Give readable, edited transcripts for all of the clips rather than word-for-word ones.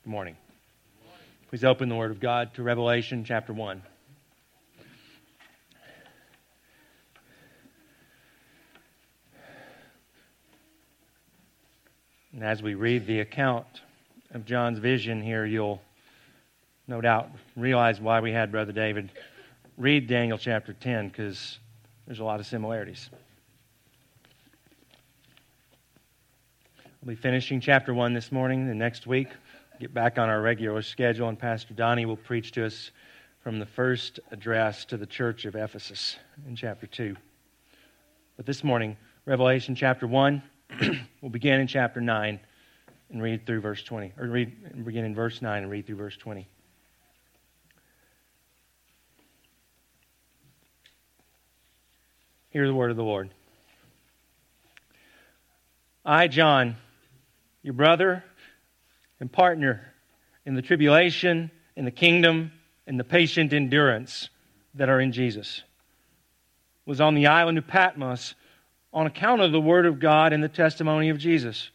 Good morning. Please open the Word of God to Revelation chapter 1. And as we read the account of John's vision here, you'll no doubt realize why we had Brother David read Daniel chapter 10, because there's a lot of similarities. We'll be finishing chapter 1 this morning, and next week get back on our regular schedule, and Pastor Donnie will preach to us from the first address to the church of Ephesus in chapter 2. But this morning, Revelation chapter 1, we'll begin in chapter 9 and read through verse 20, begin in verse 9 and read through verse 20. Hear the word of the Lord. I, John, your brother and partner in the tribulation, in the kingdom, in the patient endurance that are in Jesus, was on the island of Patmos on account of the word of God and the testimony of Jesus.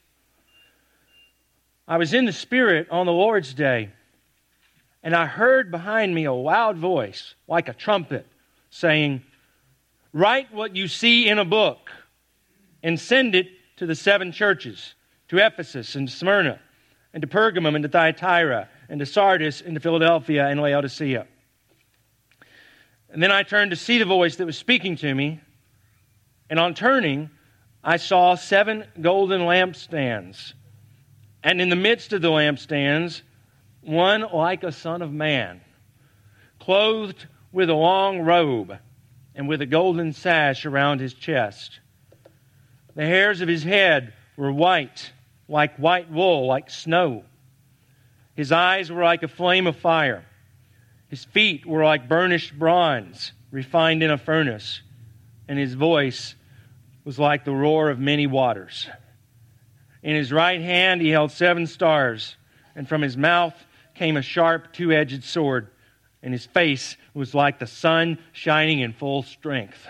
I was in the Spirit on the Lord's day, and I heard behind me a loud voice, like a trumpet, saying, "Write what you see in a book, and send it to the 7 churches, to Ephesus and Smyrna, and to Pergamum and to Thyatira, and to Sardis, and to Philadelphia and Laodicea." And then I turned to see the voice that was speaking to me, and on turning, I saw 7 golden lampstands, and in the midst of the lampstands, one like a son of man, clothed with a long robe, and with a golden sash around his chest. The hairs of his head were white, like white wool, like snow. His eyes were like a flame of fire. His feet were like burnished bronze, refined in a furnace. And his voice was like the roar of many waters. In his right hand he held 7 stars, and from his mouth came a sharp 2-edged sword, and his face was like the sun shining in full strength.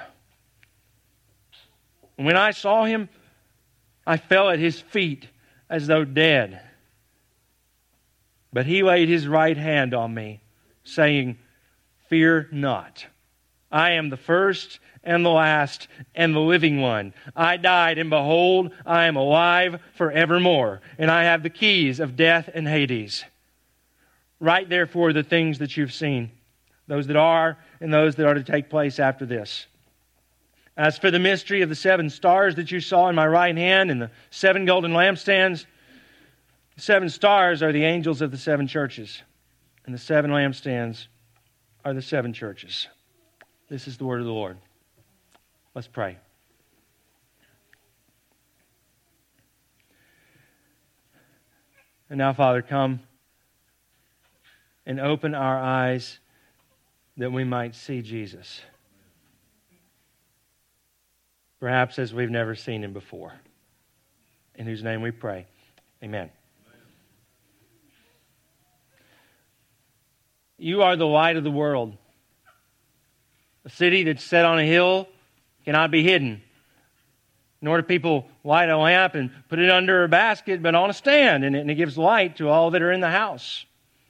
When I saw him, I fell at his feet as though dead. But he laid his right hand on me, saying, "Fear not. I am the first and the last and the living one. I died, and behold, I am alive forevermore, and I have the keys of death and Hades. Write therefore the things that you've seen, those that are and those that are to take place after this. As for the mystery of the 7 stars that you saw in my right hand and the 7 golden lampstands, the 7 stars are the angels of the 7 churches, and the 7 lampstands are the 7 churches." This is the word of the Lord. Let's pray. And now, Father, come and open our eyes that we might see Jesus, perhaps as we've never seen him before. In whose name we pray. Amen. You are the light of the world. A city that's set on a hill cannot be hidden. Nor do people light a lamp and put it under a basket, but on a stand, and it gives light to all that are in the house.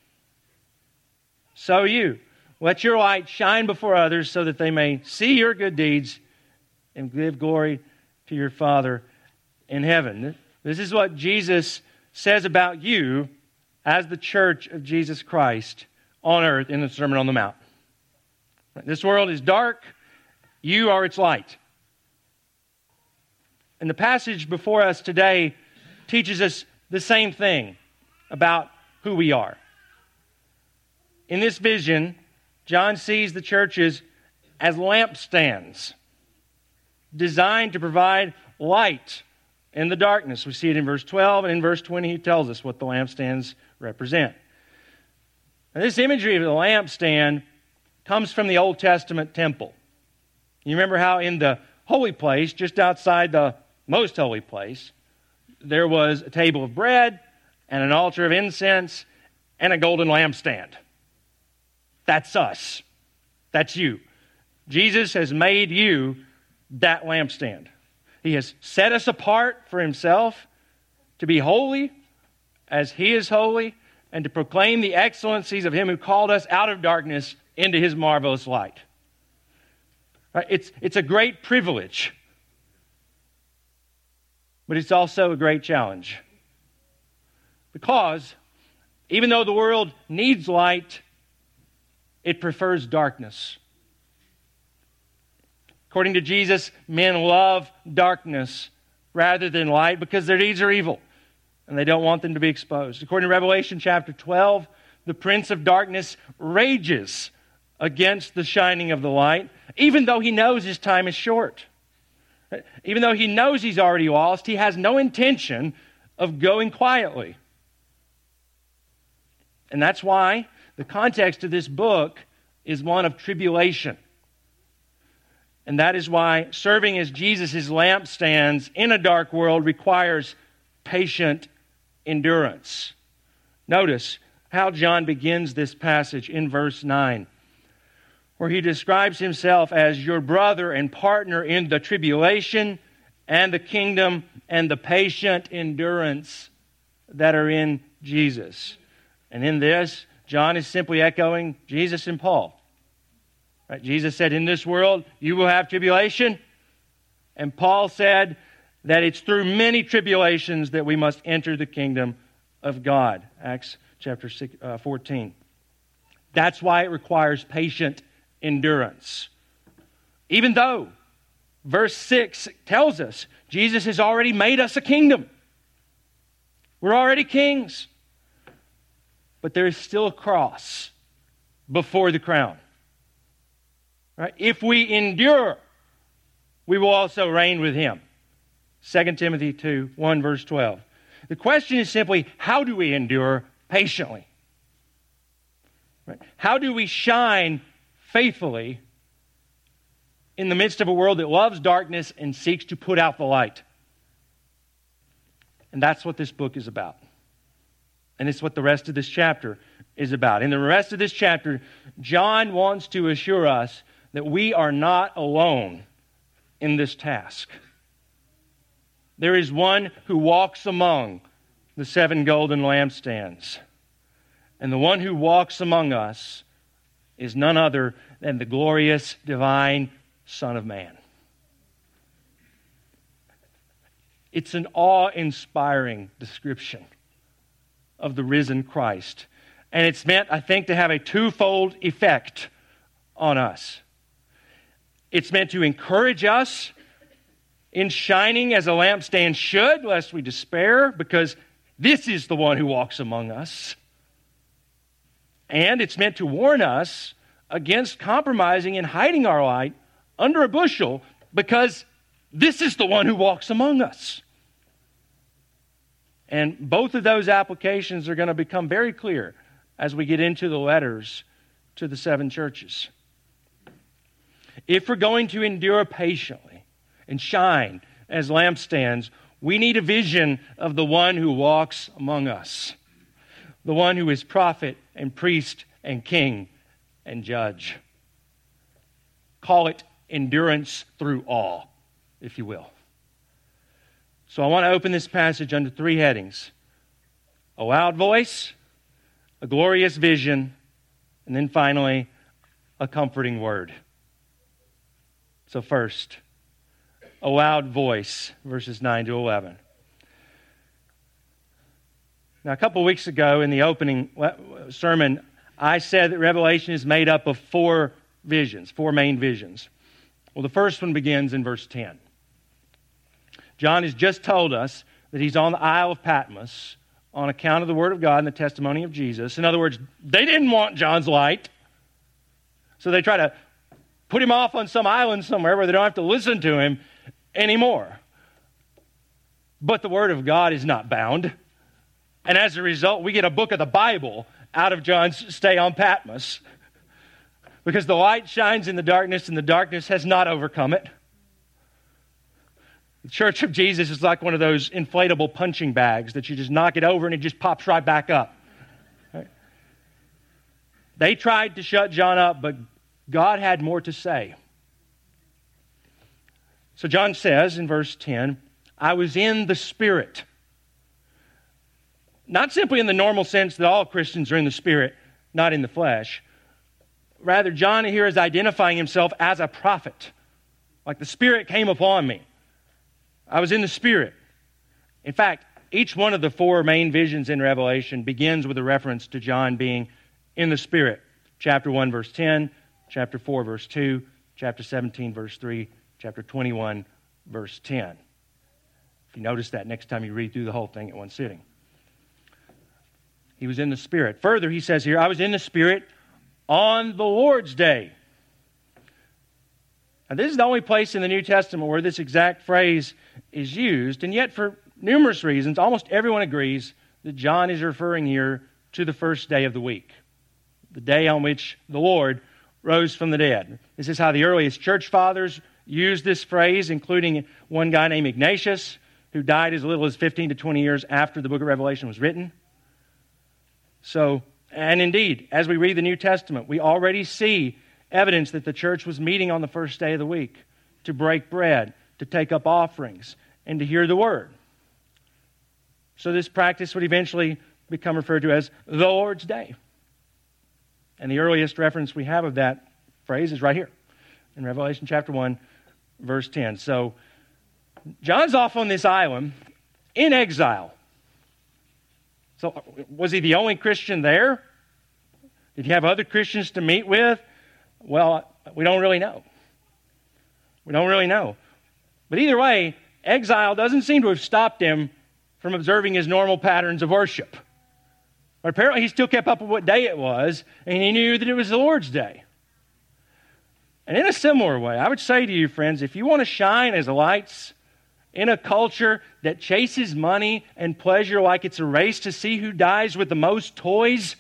So you, let your light shine before others so that they may see your good deeds and give glory to your Father in heaven. This is what Jesus says about you as the church of Jesus Christ on earth in the Sermon on the Mount. This world is dark. You are its light. And the passage before us today teaches us the same thing about who we are. In this vision, John sees the churches as lampstands designed to provide light in the darkness. We see it in verse 12, and in verse 20 he tells us what the lampstands represent. Now, this imagery of the lampstand comes from the Old Testament temple. You remember how in the holy place, just outside the most holy place, there was a table of bread and an altar of incense and a golden lampstand. That's us. That's you. Jesus has made you that lampstand. He has set us apart for himself to be holy as he is holy, and to proclaim the excellencies of Him who called us out of darkness into His marvelous light. Right? It's a great privilege, but it's also a great challenge. Because even though the world needs light, it prefers darkness. According to Jesus, men love darkness rather than light because their deeds are evil and they don't want them to be exposed. According to Revelation chapter 12, the prince of darkness rages against the shining of the light, even though he knows his time is short. Even though he knows he's already lost, he has no intention of going quietly. And that's why the context of this book is one of tribulation. And that is why serving as Jesus' lampstands in a dark world requires patient endurance. Notice how John begins this passage in verse 9, where he describes himself as your brother and partner in the tribulation and the kingdom and the patient endurance that are in Jesus. And in this, John is simply echoing Jesus and Paul. Right? Jesus said, in this world you will have tribulation. And Paul said that it's through many tribulations that we must enter the kingdom of God. Acts chapter 14. That's why it requires patient endurance. Even though verse 6 tells us Jesus has already made us a kingdom. We're already kings. But there is still a cross before the crown. Right? If we endure, we will also reign with Him. 2 Timothy 2, 1 verse 12. The question is simply, how do we endure patiently? Right? How do we shine faithfully in the midst of a world that loves darkness and seeks to put out the light? And that's what this book is about. And it's what the rest of this chapter is about. In the rest of this chapter, John wants to assure us that we are not alone in this task. There is one who walks among the 7 golden lampstands. And the one who walks among us is none other than the glorious, divine Son of Man. It's an awe-inspiring description of the risen Christ. And it's meant, I think, to have a twofold effect on us. It's meant to encourage us in shining as a lampstand should, lest we despair, because this is the one who walks among us. And it's meant to warn us against compromising and hiding our light under a bushel, because this is the one who walks among us. And both of those applications are going to become very clear as we get into the letters to the 7 churches. If we're going to endure patiently and shine as lampstands, we need a vision of the one who walks among us, the one who is prophet and priest and king and judge. Call it endurance through awe, if you will. So I want to open this passage under 3 headings: a loud voice, a glorious vision, and then finally, a comforting word. So first, a loud voice, verses 9 to 11. Now, a couple of weeks ago in the opening sermon, I said that Revelation is made up of 4 visions, 4 main visions. Well, the first one begins in verse 10. John has just told us that he's on the Isle of Patmos on account of the Word of God and the testimony of Jesus. In other words, they didn't want John's light, so they try to put him off on some island somewhere where they don't have to listen to him anymore. But the Word of God is not bound. And as a result, we get a book of the Bible out of John's stay on Patmos, because the light shines in the darkness and the darkness has not overcome it. The Church of Jesus is like one of those inflatable punching bags that you just knock it over and it just pops right back up. Right? They tried to shut John up, but God had more to say. So John says in verse 10, I was in the Spirit. Not simply in the normal sense that all Christians are in the Spirit, not in the flesh. Rather, John here is identifying himself as a prophet. Like the Spirit came upon me. I was in the Spirit. In fact, each one of the four main visions in Revelation begins with a reference to John being in the Spirit. Chapter 1, verse 10, chapter 4, verse 2, chapter 17, verse 3, chapter 21, verse 10. If you notice that next time you read through the whole thing at one sitting. He was in the Spirit. Further, he says here, I was in the Spirit on the Lord's day. Now, this is the only place in the New Testament where this exact phrase is used, and yet for numerous reasons, almost everyone agrees that John is referring here to the first day of the week, the day on which the Lord rose from the dead. This is how the earliest church fathers used this phrase, including one guy named Ignatius, who died as little as 15 to 20 years after the book of Revelation was written. So, and indeed, as we read the New Testament, we already see evidence that the church was meeting on the first day of the week to break bread, to take up offerings, and to hear the word. So this practice would eventually become referred to as the Lord's Day. And the earliest reference we have of that phrase is right here in Revelation chapter 1, verse 10. So John's off on this island in exile. So was he the only Christian there? Did he have other Christians to meet with? Well, we don't really know. We don't really know. But either way, exile doesn't seem to have stopped him from observing his normal patterns of worship. But apparently he still kept up with what day it was, and he knew that it was the Lord's Day. And in a similar way, I would say to you, friends, if you want to shine as lights in a culture that chases money and pleasure like it's a race to see who dies with the most toys,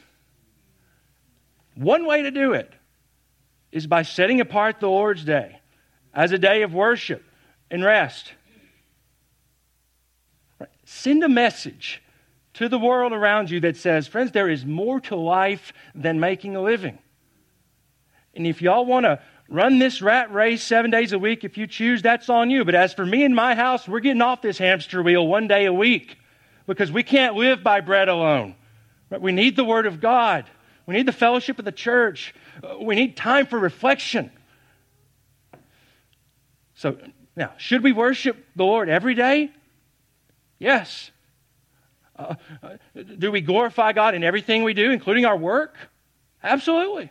one way to do it is by setting apart the Lord's Day as a day of worship and rest. Send a message to the world around you that says, friends, there is more to life than making a living. And if y'all want to run this rat race 7 days a week, if you choose, that's on you. But as for me and my house, we're getting off this hamster wheel 1 day a week because we can't live by bread alone. We need the Word of God. We need the fellowship of the church. We need time for reflection. So now, should we worship the Lord every day? Yes. Do we glorify God in everything we do, including our work? Absolutely.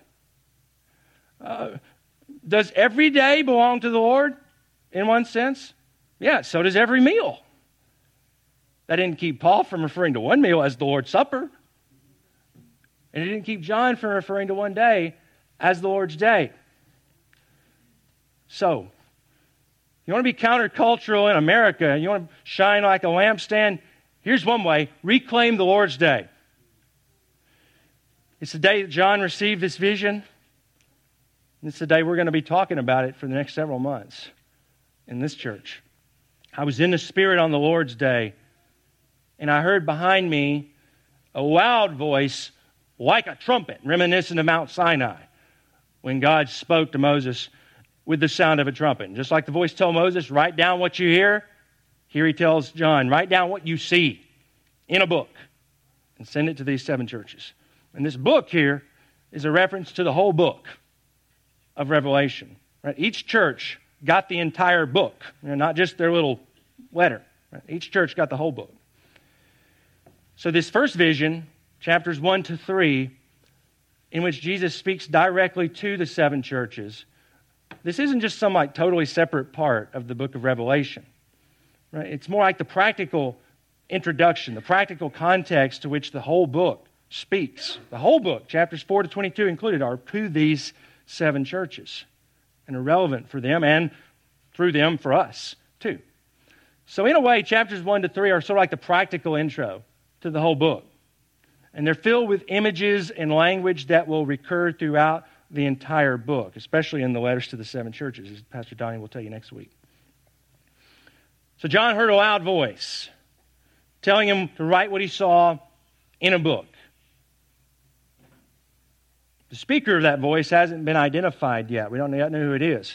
Does every day belong to the Lord in one sense? Yeah, so does every meal. That didn't keep Paul from referring to one meal as the Lord's Supper. And it didn't keep John from referring to one day as the Lord's Day. So, you want to be countercultural in America, you want to shine like a lampstand, here's one way: reclaim the Lord's Day. It's the day that John received this vision. And it's the day we're going to be talking about it for the next several months in this church. I was in the Spirit on the Lord's Day, and I heard behind me a loud voice like a trumpet, reminiscent of Mount Sinai, when God spoke to Moses with the sound of a trumpet. And just like the voice told Moses, write down what you hear, here he tells John, write down what you see in a book and send it to these 7 churches. And this book here is a reference to the whole book of Revelation. Right? Each church got the entire book, not just their little letter. Right? Each church got the whole book. So this first vision, chapters 1 to 3, in which Jesus speaks directly to the 7 churches, this isn't just some totally separate part of the book of Revelation. Right? It's more like the practical introduction, the practical context to which the whole book speaks. The whole book, chapters 4 to 22 included, are to these 7 churches and are relevant for them and through them for us too. So in a way, chapters 1 to 3 are sort of like the practical intro to the whole book. And they're filled with images and language that will recur throughout the entire book, especially in the letters to the 7 churches, as Pastor Donnie will tell you next week. So John heard a loud voice telling him to write what he saw in a book. The speaker of that voice hasn't been identified yet. We don't yet know who it is.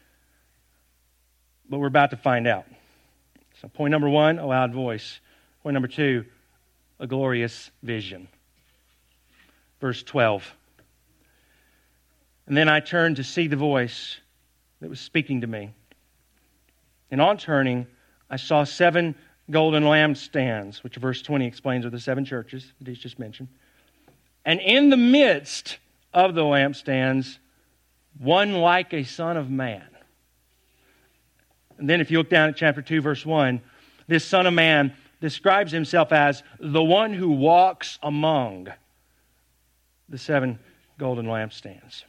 But we're about to find out. So point number 1, a loud voice. Point number 2, a glorious vision. Verse 12. And then I turned to see the voice that was speaking to me. And on turning, I saw 7 golden lampstands, which verse 20 explains are the 7 churches that he's just mentioned. And in the midst of the lampstands, one like a son of man. And then if you look down at chapter 2, verse 1, this son of man describes himself as the one who walks among the 7 golden lampstands.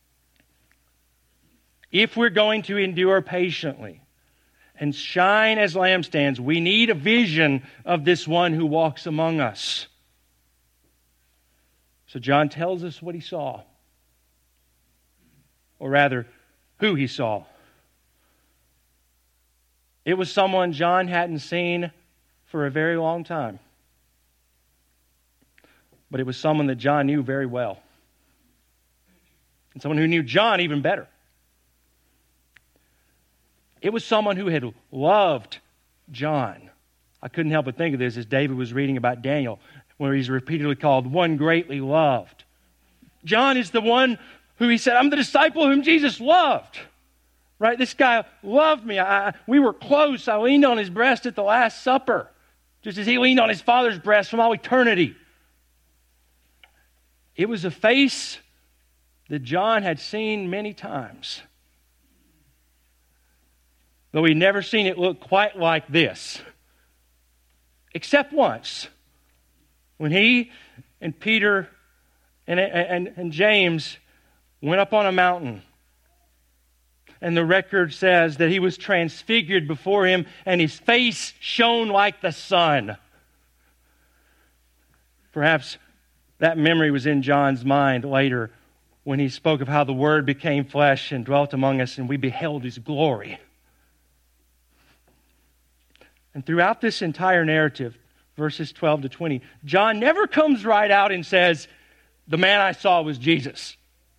If we're going to endure patiently and shine as lampstands, we need a vision of this one who walks among us. So John tells us what he saw. Or rather, who he saw. It was someone John hadn't seen for a very long time. But it was someone that John knew very well. And someone who knew John even better. It was someone who had loved John. I couldn't help but think of this as David was reading about Daniel, where he's repeatedly called one greatly loved. John is the one who he said, I'm the disciple whom Jesus loved. Right? This guy loved me. We were close. I leaned on his breast at the Last Supper, just as he leaned on his Father's breast from all eternity. It was a face that John had seen many times, though he'd never seen it look quite like this, except once, when he and Peter and James went up on a mountain. And the record says that he was transfigured before him and his face shone like the sun. Perhaps that memory was in John's mind later when he spoke of how the Word became flesh and dwelt among us and we beheld His glory. And throughout this entire narrative, verses 12 to 20, John never comes right out and says, the man I saw was Jesus.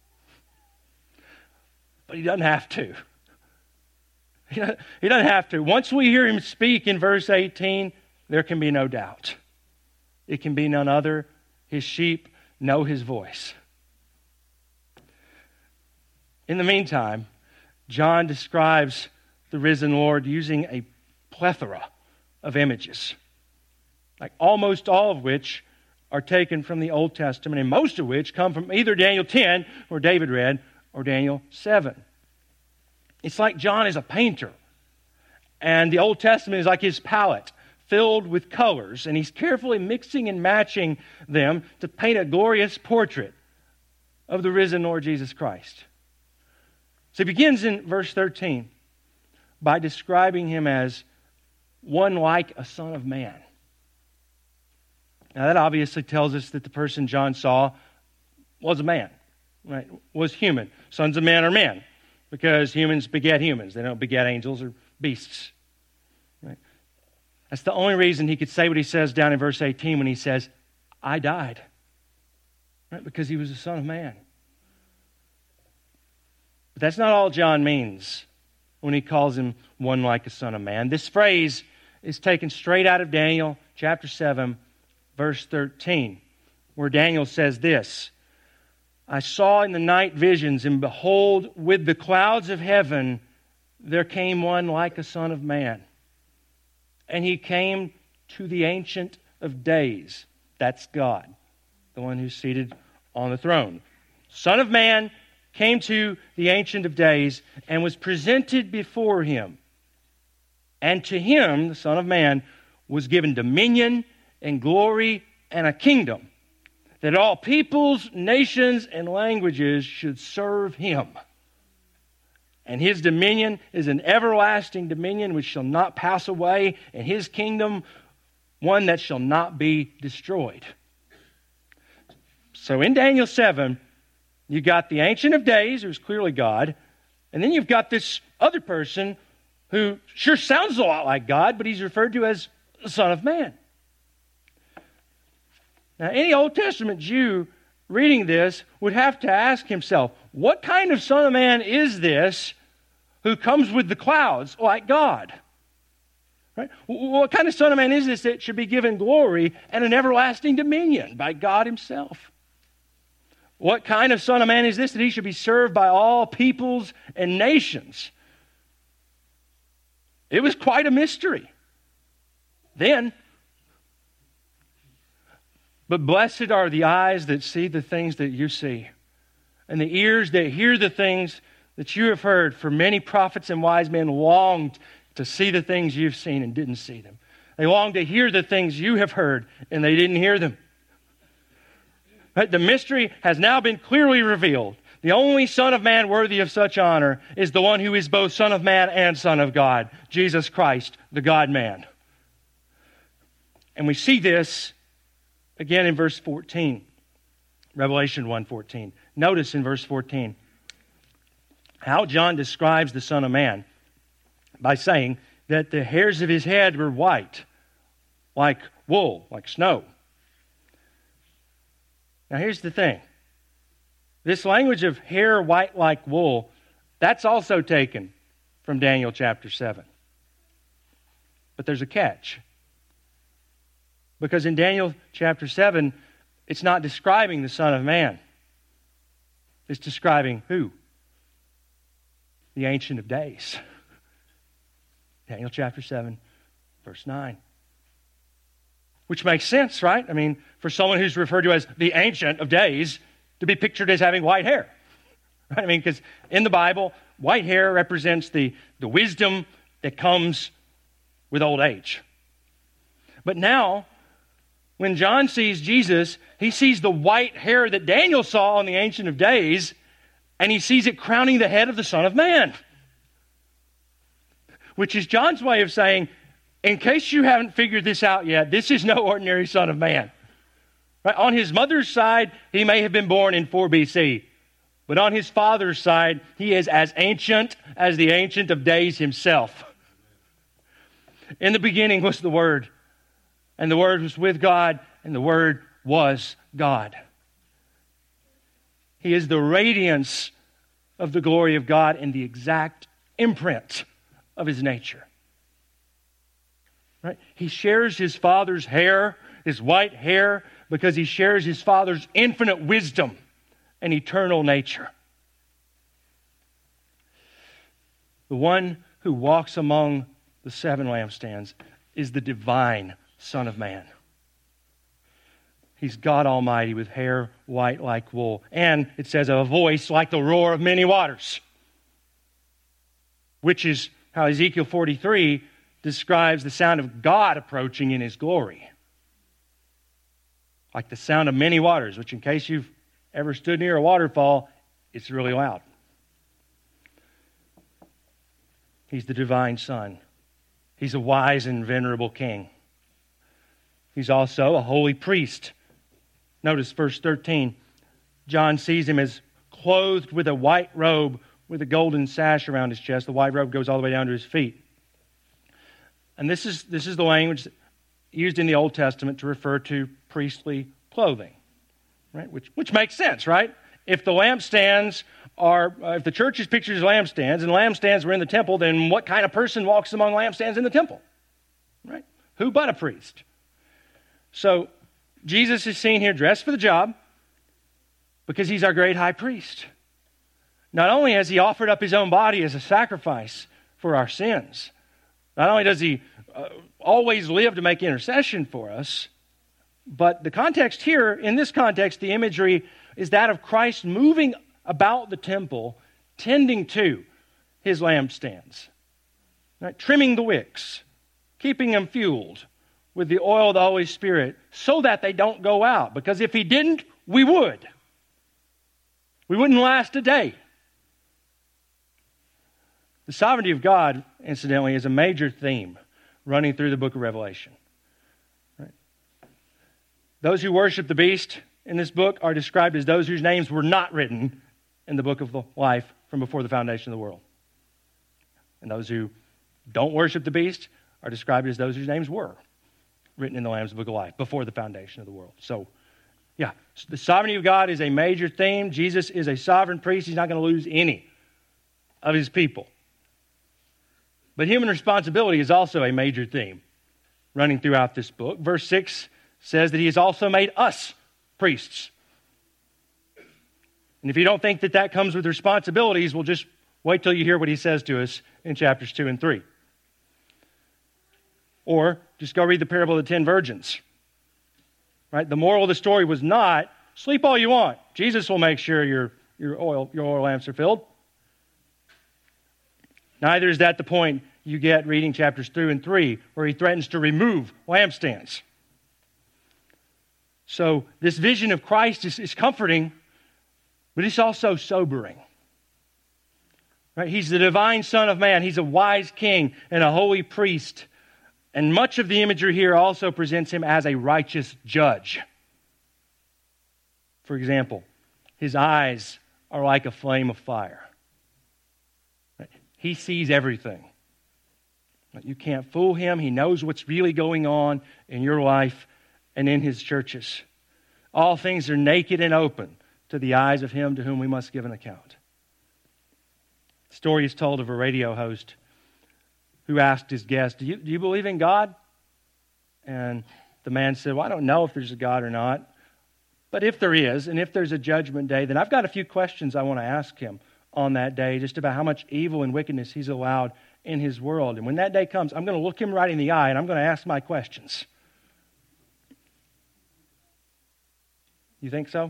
But he doesn't have to. He doesn't have to. Once we hear him speak in verse 18, there can be no doubt. It can be none other. His sheep know his voice. In the meantime, John describes the risen Lord using a plethora of images, like almost all of which are taken from the Old Testament, and most of which come from either Daniel 10, where David read, or Daniel 7. It's like John is a painter, and the Old Testament is like his palette, filled with colors, and he's carefully mixing and matching them to paint a glorious portrait of the risen Lord Jesus Christ. So he begins in verse 13 by describing him as one like a son of man. Now that obviously tells us that the person John saw was a man, right? Was human. Sons of men are men, because humans beget humans. They don't beget angels or beasts. Right? That's the only reason he could say what he says down in verse 18 when he says, I died. Right? Because he was a son of man. But that's not all John means when he calls him one like a son of man. This phrase is taken straight out of Daniel chapter 7, verse 13, where Daniel says this, I saw in the night visions, and behold, with the clouds of heaven, there came one like a son of man. And he came to the Ancient of Days. That's God, the one who's seated on the throne. Son of Man came to the Ancient of Days and was presented before him. And to him, the Son of Man, was given dominion and glory and a kingdom, that all peoples, nations, and languages should serve him. And his dominion is an everlasting dominion which shall not pass away, and his kingdom one that shall not be destroyed. So in Daniel 7, you got the Ancient of Days, who's clearly God, and then you've got this other person who sure sounds a lot like God, but he's referred to as the Son of Man. Now, any Old Testament Jew reading this would have to ask himself, what kind of Son of Man is this who comes with the clouds like God? Right? What kind of Son of Man is this that should be given glory and an everlasting dominion by God himself? What kind of Son of Man is this that he should be served by all peoples and nations? It was quite a mystery then. But blessed are the eyes that see the things that you see, and the ears that hear the things that you have heard. For many prophets and wise men longed to see the things you've seen and didn't see them. They longed to hear the things you have heard and they didn't hear them. But the mystery has now been clearly revealed. The only Son of Man worthy of such honor is the one who is both Son of Man and Son of God, Jesus Christ, the God-man. And we see this again in verse 14, Revelation 1:14. Notice in verse 14 how John describes the Son of Man by saying that the hairs of his head were white, like wool, like snow. Now here's the thing. This language of hair white like wool, that's also taken from Daniel chapter 7. But there's a catch. Because in Daniel chapter 7, it's not describing the Son of Man. It's describing who? The Ancient of Days. Daniel chapter 7, verse 9. Which makes sense, right? I mean, for someone who's referred to as the Ancient of Days to be pictured as having white hair. Right? I mean, because in the Bible, white hair represents the wisdom that comes with old age. But now, when John sees Jesus, he sees the white hair that Daniel saw on the Ancient of Days, and he sees it crowning the head of the Son of Man. Which is John's way of saying, in case you haven't figured this out yet, this is no ordinary Son of Man. Right? On his mother's side, he may have been born in 4 BC. But on his father's side, he is as ancient as the Ancient of Days himself. In the beginning was the Word, and the Word was with God, and the Word was God. He is the radiance of the glory of God and the exact imprint of his nature. Right? He shares his Father's hair, his white hair, because he shares his Father's infinite wisdom and eternal nature. The one who walks among the 7 lampstands is the divine Son of Man. He's God Almighty with hair white like wool. And it says a voice like the roar of many waters. Which is how Ezekiel 43 describes the sound of God approaching in his glory. Like the sound of many waters, which in case you've ever stood near a waterfall, it's really loud. He's the divine Son. He's a wise and venerable king. He's also a holy priest. Notice verse 13. John sees him as clothed with a white robe with a golden sash around his chest. The white robe goes all the way down to his feet. And this is the language used in the Old Testament to refer to priestly clothing, right? Which makes sense, right? If the lampstands are, if the church is pictured as lampstands, and lampstands were in the temple, then what kind of person walks among lampstands in the temple, right? Who but a priest? So Jesus is seen here dressed for the job because he's our great high priest. Not only has he offered up his own body as a sacrifice for our sins, not only does he always live to make intercession for us, but the context here, in this context, the imagery is that of Christ moving about the temple, tending to his lampstands, right? Trimming the wicks, keeping them fueled with the oil of the Holy Spirit so that they don't go out. Because if he didn't, we would. We wouldn't last a day. The sovereignty of God, incidentally, is a major theme running through the book of Revelation. Right? Those who worship the beast in this book are described as those whose names were not written in the book of life from before the foundation of the world. And those who don't worship the beast are described as those whose names were written in the Lamb's book of life before the foundation of the world. So, yeah, the sovereignty of God is a major theme. Jesus is a sovereign priest. He's not going to lose any of his people. But human responsibility is also a major theme running throughout this book. Verse 6 says that he has also made us priests. And if you don't think that that comes with responsibilities, well, just wait till you hear what he says to us in chapters 2 and 3. Or just go read the parable of the 10 virgins. Right? The moral of the story was not, sleep all you want. Jesus will make sure your oil lamps are filled. Neither is that the point you get reading chapters 2 and 3, where he threatens to remove lampstands. So this vision of Christ is comforting, but it's also sobering. Right? He's the divine Son of Man. He's a wise king and a holy priest. And much of the imagery here also presents him as a righteous judge. For example, his eyes are like a flame of fire. Right? He sees everything. You can't fool him. He knows what's really going on in your life and in his churches. All things are naked and open to the eyes of him to whom we must give an account. The story is told of a radio host who asked his guest, do you believe in God? And the man said, well, I don't know if there's a God or not. But if there is, and if there's a judgment day, then I've got a few questions I want to ask him on that day, just about how much evil and wickedness he's allowed in his world. And when that day comes, I'm going to look him right in the eye and I'm going to ask my questions. You think so?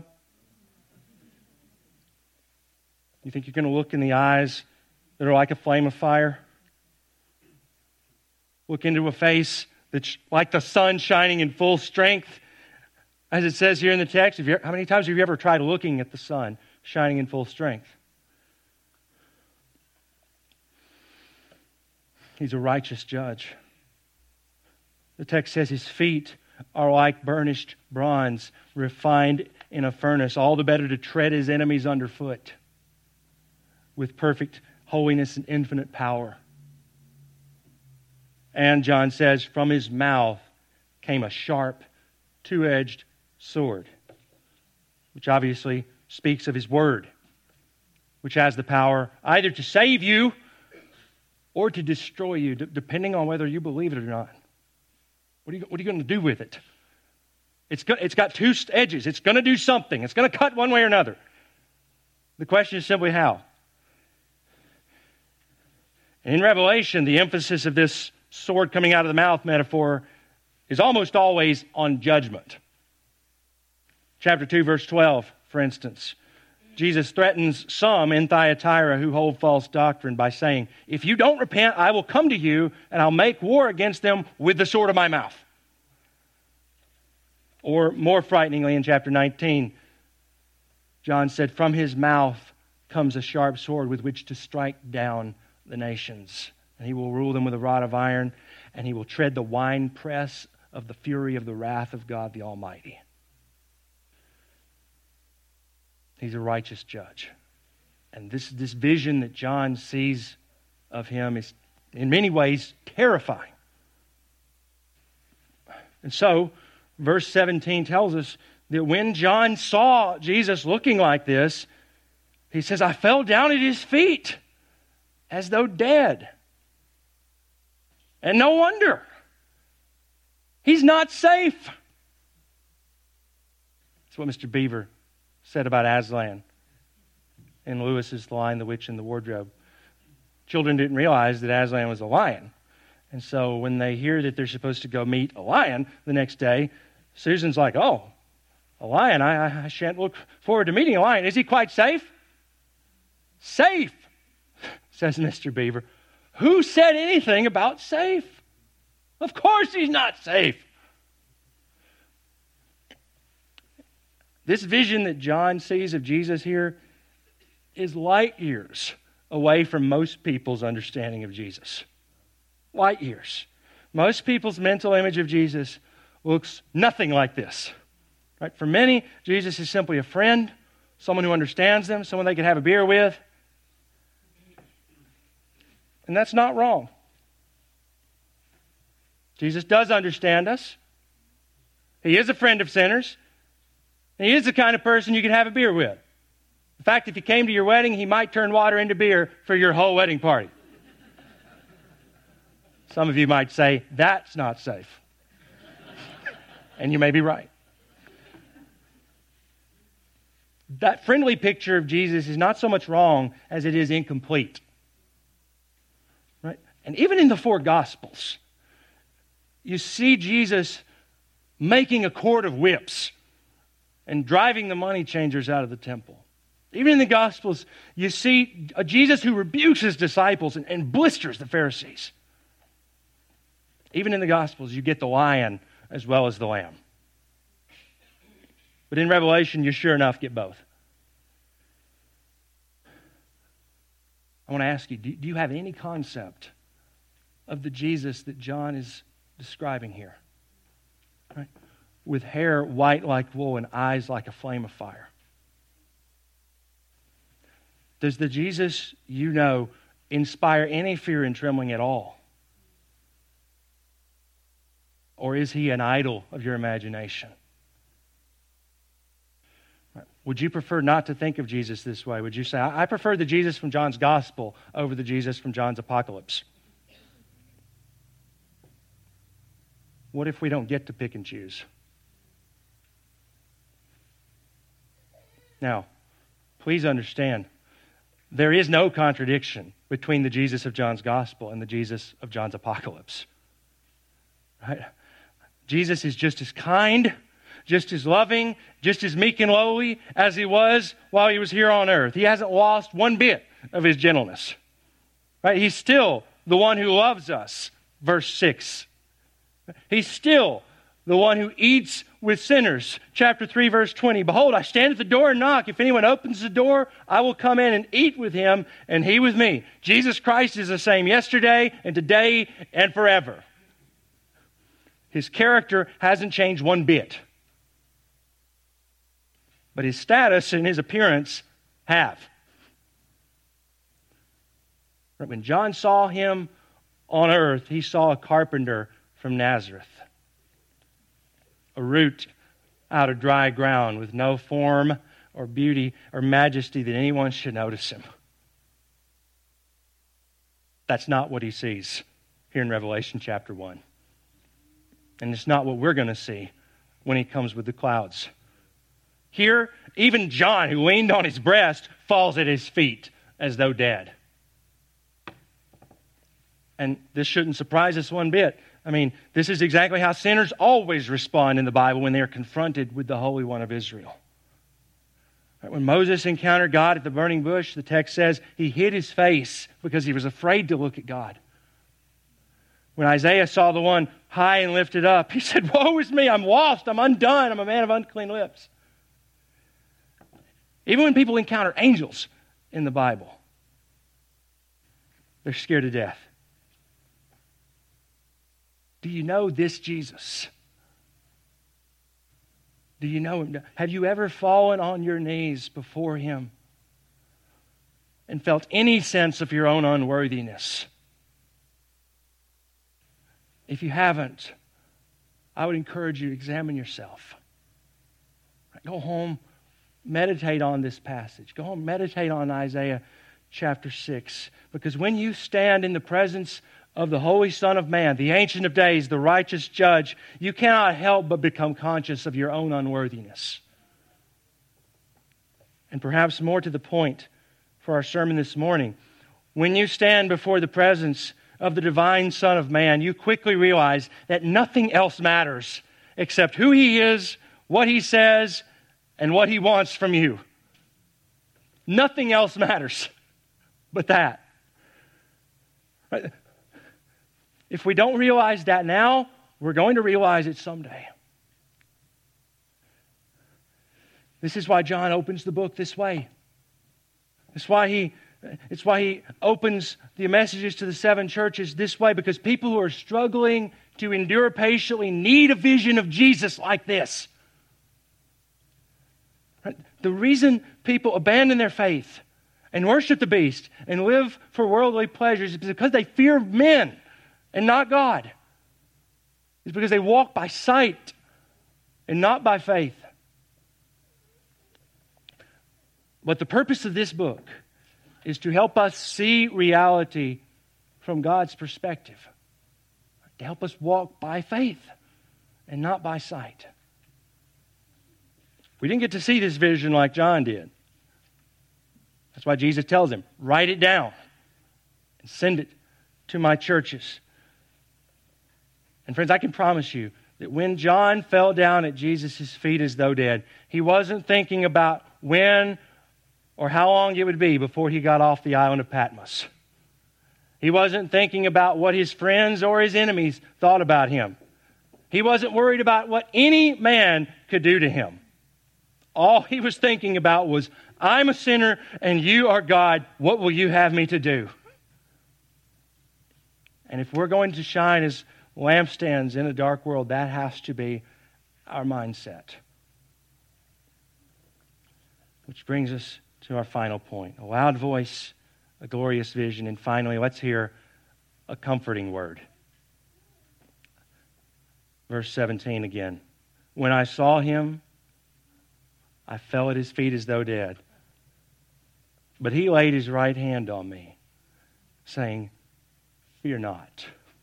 You think you're going to look in the eyes that are like a flame of fire? Look into a face that's like the sun shining in full strength? As it says here in the text, how many times have you ever tried looking at the sun shining in full strength? He's a righteous judge. The text says his feet are like burnished bronze, refined in a furnace, all the better to tread his enemies underfoot with perfect holiness and infinite power. And John says, from his mouth came a sharp, two-edged sword, which obviously speaks of his word, which has the power either to save you or to destroy you, depending on whether you believe it or not. What are you going to do with it? It's got two edges. It's going to do something. It's going to cut one way or another. The question is simply how. In Revelation, the emphasis of this sword coming out of the mouth metaphor is almost always on judgment. Chapter 2, verse 12, for instance. Jesus threatens some in Thyatira who hold false doctrine by saying, if you don't repent, I will come to you and I'll make war against them with the sword of my mouth. Or more frighteningly, in chapter 19, John said, from his mouth comes a sharp sword with which to strike down the nations. And he will rule them with a rod of iron, and he will tread the winepress of the fury of the wrath of God the Almighty. He's a righteous judge. And this vision that John sees of him is in many ways terrifying. And so, verse 17 tells us that when John saw Jesus looking like this, he says, I fell down at his feet as though dead. And no wonder. He's not safe. That's what Mr. Beaver said about Aslan in Lewis's The Lion, the Witch, and the Wardrobe. Children didn't realize that Aslan was a lion. And so when they hear that they're supposed to go meet a lion the next day, Susan's like, oh, a lion? I shan't look forward to meeting a lion. Is he quite safe? Safe, says Mr. Beaver. Who said anything about safe? Of course he's not safe. This vision that John sees of Jesus here is light years away from most people's understanding of Jesus. Light years. Most people's mental image of Jesus looks nothing like this. Right? For many, Jesus is simply a friend, someone who understands them, someone they can have a beer with. And that's not wrong. Jesus does understand us. He is a friend of sinners. And he is the kind of person you can have a beer with. In fact, if he came to your wedding, he might turn water into beer for your whole wedding party. Some of you might say, that's not safe. And you may be right. That friendly picture of Jesus is not so much wrong as it is incomplete. Right? And even in the four Gospels, you see Jesus making a cord of whips and driving the money changers out of the temple. Even in the Gospels, you see a Jesus who rebukes his disciples and blisters the Pharisees. Even in the Gospels, you get the lion as well as the lamb. But in Revelation, you sure enough get both. I want to ask you, do you have any concept of the Jesus that John is describing here? Right? With hair white like wool and eyes like a flame of fire. Does the Jesus you know inspire any fear and trembling at all? Or is he an idol of your imagination? Would you prefer not to think of Jesus this way? Would you say, I prefer the Jesus from John's Gospel over the Jesus from John's Apocalypse? What if we don't get to pick and choose? Now, please understand, there is no contradiction between the Jesus of John's Gospel and the Jesus of John's Apocalypse. Right? Jesus is just as kind, just as loving, just as meek and lowly as he was while he was here on earth. He hasn't lost one bit of his gentleness. Right? He's still the one who loves us, verse 6. He's still the one who eats with sinners. Chapter 3, verse 20. Behold, I stand at the door and knock. If anyone opens the door, I will come in and eat with him and he with me. Jesus Christ is the same yesterday and today and forever. His character hasn't changed one bit. But his status and his appearance have. When John saw him on earth, he saw a carpenter from Nazareth. A root out of dry ground with no form or beauty or majesty that anyone should notice him. That's not what he sees here in Revelation chapter 1. And it's not what we're going to see when he comes with the clouds. Here, even John, who leaned on his breast, falls at his feet as though dead. And this shouldn't surprise us one bit. I mean, this is exactly how sinners always respond in the Bible when they are confronted with the Holy One of Israel. When Moses encountered God at the burning bush, the text says he hid his face because he was afraid to look at God. When Isaiah saw the one high and lifted up, he said, "Woe is me, I'm lost, I'm undone, I'm a man of unclean lips." Even when people encounter angels in the Bible, they're scared to death. Do you know this Jesus? Do you know him? Have you ever fallen on your knees before him and felt any sense of your own unworthiness? If you haven't, I would encourage you to examine yourself. Go home, meditate on this passage. Go home, meditate on Isaiah chapter 6. Because when you stand in the presence of the Holy Son of Man, the Ancient of Days, the righteous Judge, you cannot help but become conscious of your own unworthiness. And perhaps more to the point for our sermon this morning, when you stand before the presence of the divine Son of Man, you quickly realize that nothing else matters except who he is, what he says, and what he wants from you. Nothing else matters but that. If we don't realize that now, we're going to realize it someday. This is why John opens the book this way. It's why he opens the messages to the 7 churches this way, because people who are struggling to endure patiently need a vision of Jesus like this. The reason people abandon their faith and worship the beast and live for worldly pleasures is because they fear men and not God. It's because they walk by sight and not by faith. But the purpose of this book is to help us see reality from God's perspective. to help us walk by faith and not by sight. We didn't get to see this vision like John did. That's why Jesus tells him, write it down and send it to my churches. And friends, I can promise you that when John fell down at Jesus' feet as though dead, he wasn't thinking about when or how long it would be before he got off the island of Patmos. He wasn't thinking about what his friends or his enemies thought about him. He wasn't worried about what any man could do to him. All he was thinking about was, I'm a sinner and you are God. What will you have me to do? And if we're going to shine as lampstands in a dark world, that has to be our mindset. Which brings us to our final point. A loud voice, a glorious vision, and finally, let's hear a comforting word. Verse 17 again. When I saw him, I fell at his feet as though dead. But he laid his right hand on me, saying, fear not.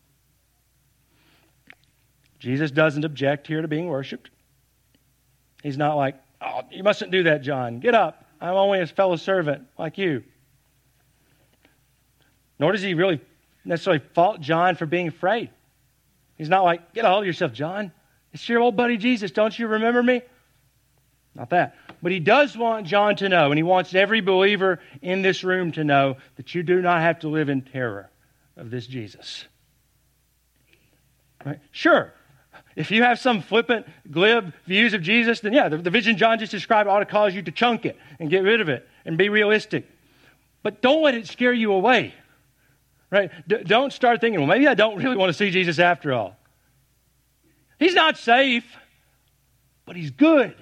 Jesus doesn't object here to being worshipped. He's not like, oh, you mustn't do that, John. Get up. I'm only a fellow servant like you. Nor does he really necessarily fault John for being afraid. He's not like, get a hold of yourself, John. It's your old buddy Jesus. Don't you remember me? Not that. But he does want John to know, and he wants every believer in this room to know, that you do not have to live in terror of this Jesus. Right? Sure, if you have some flippant, glib views of Jesus, then yeah, the vision John just described ought to cause you to chunk it and get rid of it and be realistic. But don't let it scare you away. Right? Don't start thinking, well, maybe I don't really want to see Jesus after all. He's not safe, but he's good.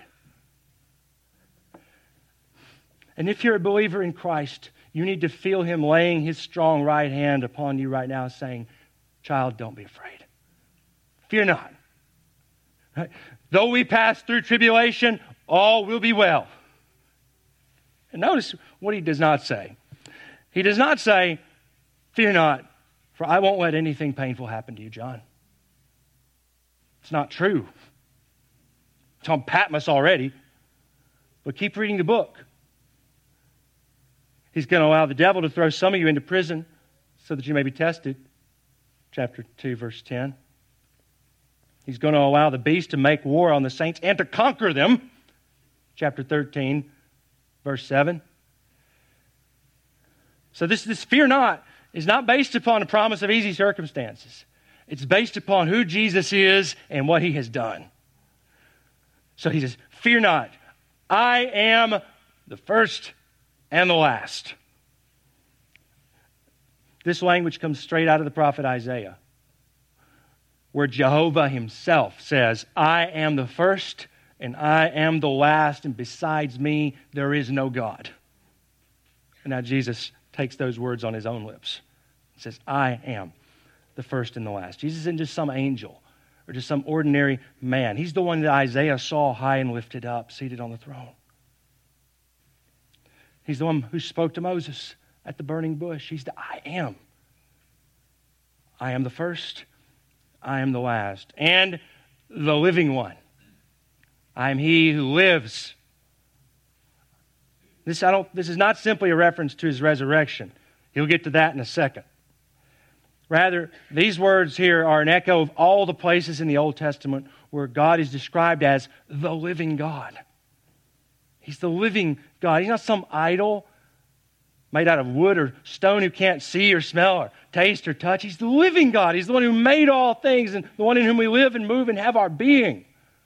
And if you're a believer in Christ, you need to feel him laying his strong right hand upon you right now, saying, child, don't be afraid. Fear not. Right? Though we pass through tribulation, all will be well. And notice what he does not say. He does not say, fear not, for I won't let anything painful happen to you, John. It's not true. It's on Patmos already. But keep reading the book. He's going to allow the devil to throw some of you into prison so that you may be tested. Chapter 2, verse 10. He's going to allow the beast to make war on the saints and to conquer them. Chapter 13, verse 7. So this fear not is not based upon a promise of easy circumstances. It's based upon who Jesus is and what he has done. So he says, fear not. I am the first and the last. This language comes straight out of the prophet Isaiah, where Jehovah himself says, I am the first and I am the last, and besides me there is no God. And now Jesus takes those words on his own lips. He says, I am the first and the last. Jesus isn't just some angel or just some ordinary man. He's the one that Isaiah saw high and lifted up, seated on the throne. He's the one who spoke to Moses at the burning bush. He's the I am. I am the first. I am the last. And the living one. I am he who lives. This is not simply a reference to his resurrection. He'll get to that in a second. Rather, these words here are an echo of all the places in the Old Testament where God is described as the living God. He's the living God. He's not some idol made out of wood or stone who can't see or smell or taste or touch. He's the living God. He's the one who made all things and the one in whom we live and move and have our being.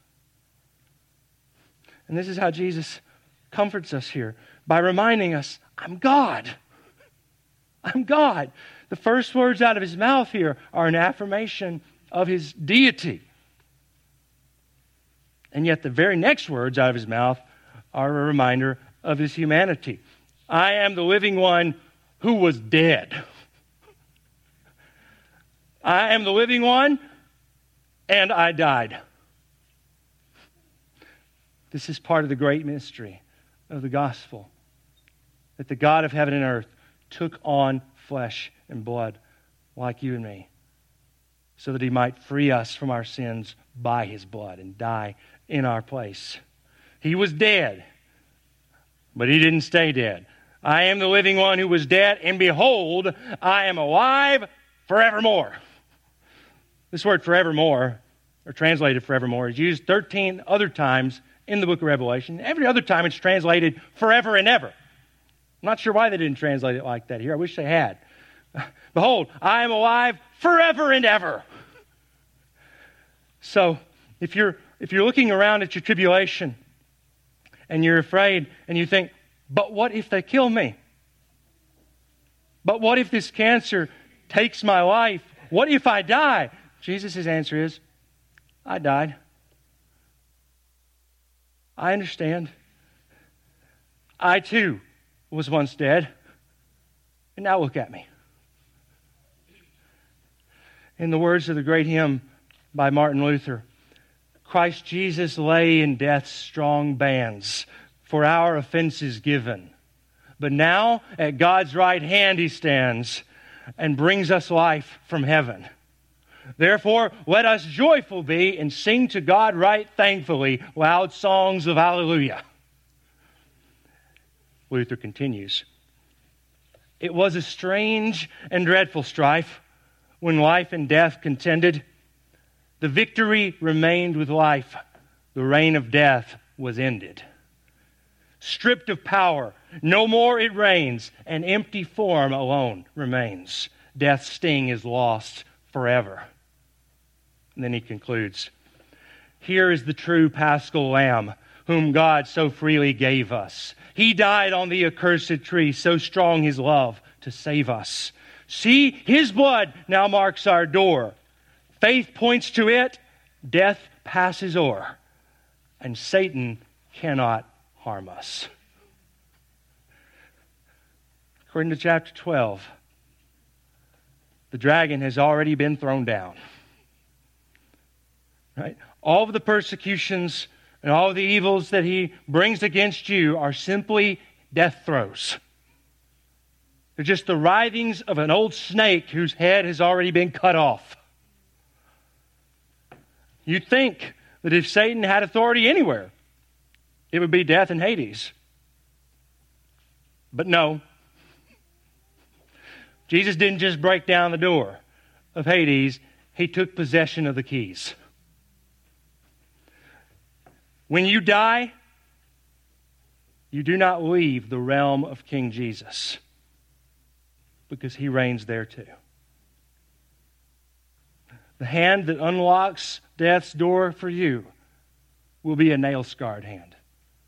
And this is how Jesus comforts us here by reminding us, I'm God. I'm God. The first words out of his mouth here are an affirmation of his deity. And yet the very next words out of his mouth are a reminder of his humanity. I am the living one who was dead. I am the living one, and I died. This is part of the great mystery of the gospel, that the God of heaven and earth took on flesh and blood like you and me. so that he might free us from our sins by his blood and die in our place. He was dead, but he didn't stay dead. I am the living one who was dead, and behold, I am alive forevermore. This word forevermore, or translated forevermore, is used 13 other times in the book of Revelation. Every other time it's translated forever and ever. I'm not sure why they didn't translate it like that here. I wish they had. Behold, I am alive forever and ever. So, if you're looking around at your tribulation and you're afraid and you think, but what if they kill me? But what if this cancer takes my life? What if I die? Jesus' answer is, I died. I understand. I too was once dead. And now look at me. In the words of the great hymn by Martin Luther, Christ Jesus lay in death's strong bands, for our offenses given. But now at God's right hand he stands and brings us life from heaven. Therefore, let us joyful be and sing to God right thankfully loud songs of hallelujah. Luther continues, it was a strange and dreadful strife when life and death contended. The victory remained with life. The reign of death was ended. Stripped of power, no more it reigns. An empty form alone remains. Death's sting is lost forever. And then he concludes, here is the true Paschal Lamb, whom God so freely gave us. He died on the accursed tree, so strong his love to save us. See, his blood now marks our door. Faith points to it, death passes o'er, and Satan cannot harm us. According to chapter 12, the dragon has already been thrown down. Right? All of the persecutions and all of the evils that he brings against you are simply death throes. They're just the writhings of an old snake whose head has already been cut off. You'd think that if Satan had authority anywhere, it would be death and Hades. But no. Jesus didn't just break down the door of Hades, he took possession of the keys. When you die, you do not leave the realm of King Jesus, because he reigns there too. The hand that unlocks death's door for you will be a nail-scarred hand.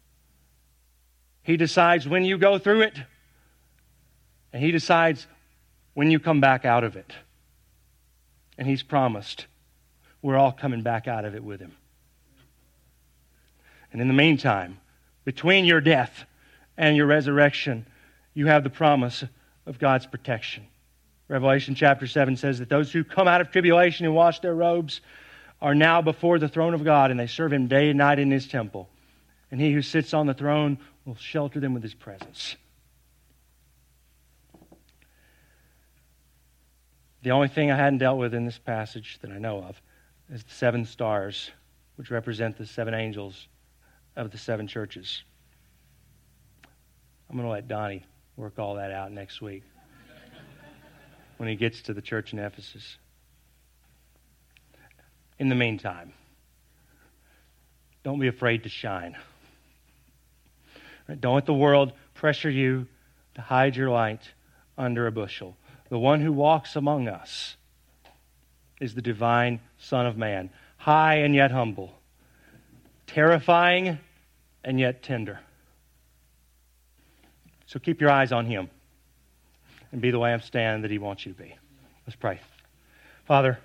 He decides when you go through it, and he decides when you come back out of it. And he's promised we're all coming back out of it with him. And in the meantime, between your death and your resurrection, you have the promise of God's protection. Revelation chapter 7 says that those who come out of tribulation and wash their robes are now before the throne of God, and they serve him day and night in his temple. And he who sits on the throne will shelter them with his presence. The only thing I hadn't dealt with in this passage that I know of is the 7 stars, which represent the 7 angels of the 7 churches. I'm going to let Donnie work all that out next week when he gets to the church in Ephesus. In the meantime, don't be afraid to shine. Don't let the world pressure you to hide your light under a bushel. The one who walks among us is the divine Son of Man, high and yet humble, terrifying and yet tender. So keep your eyes on him and be the lampstand that he wants you to be. Let's pray. Father,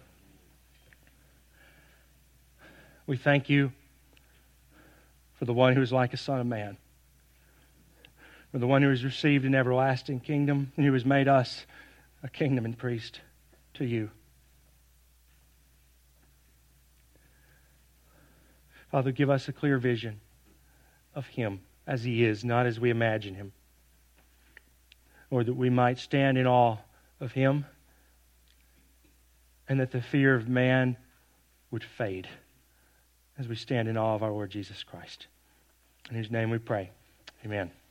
we thank you for the one who is like a Son of Man, for the one who has received an everlasting kingdom and who has made us a kingdom and priest to you. Father, give us a clear vision of him as he is, not as we imagine him, or that we might stand in awe of him and that the fear of man would fade as we stand in awe of our Lord Jesus Christ. In His name we pray. Amen.